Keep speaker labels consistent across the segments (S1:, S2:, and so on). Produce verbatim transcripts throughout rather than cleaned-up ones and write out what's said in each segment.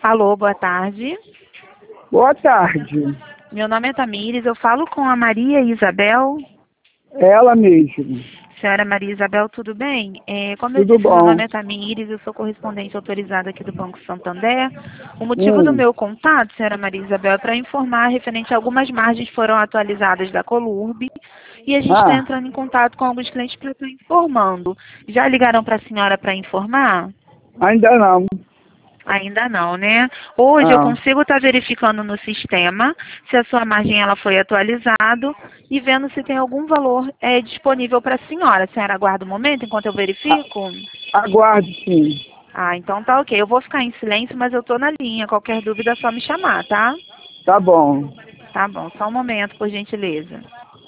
S1: Alô, boa tarde.
S2: Boa tarde.
S1: Meu nome é Tamires, eu falo com a Maria Isabel.
S2: Ela mesmo.
S1: Senhora Maria Isabel, tudo bem? É, como eu
S2: Tudo
S1: disse, meu
S2: bom.
S1: nome é Tamires, eu sou correspondente autorizada aqui do Banco Santander. O motivo do
S2: Hum.
S1: meu contato, senhora Maria Isabel, é para informar referente a algumas margens que foram atualizadas da Colurb e a gente está
S2: Ah,
S1: entrando em contato com alguns clientes para estar informando. Já ligaram para a senhora para informar?
S2: ainda não.
S1: Ainda não, né? Hoje eu
S2: Ah,
S1: consigo estar verificando no sistema se a sua margem ela foi atualizada e vendo se tem algum valor é, disponível para a senhora. A senhora aguarda um momento enquanto eu verifico?
S2: aguarde sim.
S1: Ah, então tá ok. Eu vou ficar em silêncio, mas eu tô na linha. Qualquer dúvida é só me chamar, tá?
S2: Tá bom.
S1: Tá bom, só um momento, por gentileza.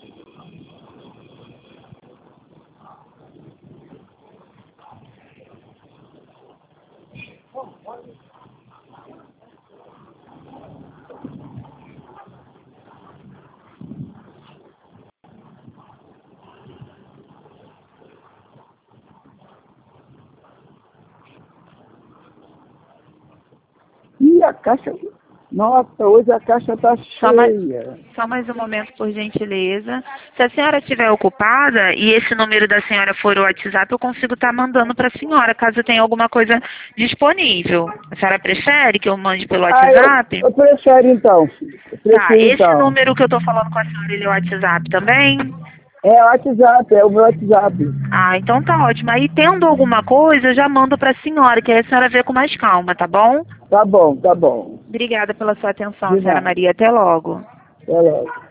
S2: E a caixa... Nossa, hoje a caixa tá
S1: Só mais,
S2: cheia.
S1: só mais um momento, por gentileza. Se a senhora estiver ocupada e esse número da senhora for o WhatsApp, eu consigo estar mandando para a senhora, caso tenha alguma coisa disponível. A senhora prefere que eu mande pelo
S2: Ah, eu,
S1: WhatsApp?
S2: eu prefiro então. Eu
S1: Tá,
S2: prefiro
S1: esse
S2: então.
S1: número que eu tô falando com a senhora, ele é o WhatsApp também?
S2: É o WhatsApp, é o meu WhatsApp.
S1: Ah, então tá ótimo. Aí, tendo alguma coisa, eu já mando para a senhora, que aí a senhora vê com mais calma, tá bom?
S2: Tá bom, tá bom.
S1: Obrigada pela sua atenção,
S2: De
S1: senhora
S2: nada.
S1: Maria. Até logo.
S2: Até logo.